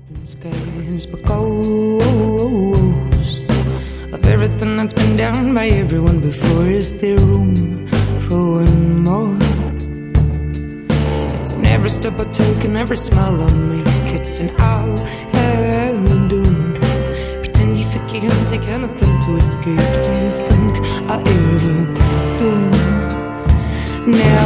Skies but ghosts of everything that's been done by everyone before. Is there room for one more? It's in every step I take and every smile I make. It's an all I do. Pretend you think you can't take anything to escape. Do you think I ever do? Now